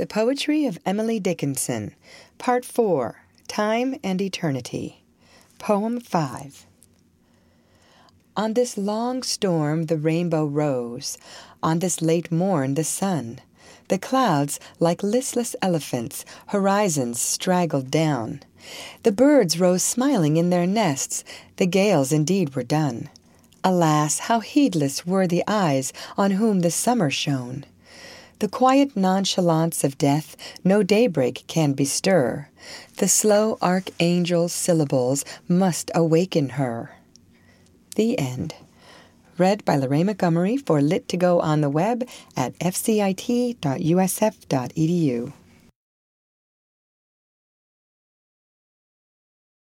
The Poetry of Emily Dickinson, Part 4, Time and Eternity. Poem 5. On this long storm the rainbow rose, on this late morn the sun. The clouds, like listless elephants, horizons straggled down. The birds rose smiling in their nests, the gales indeed were done. Alas, how heedless were the eyes on whom the summer shone! The quiet nonchalance of death no daybreak can bestir. The slow archangel's syllables must awaken her. The end. Read by Lorraine Montgomery for Lit2Go on the web at fcit.usf.edu.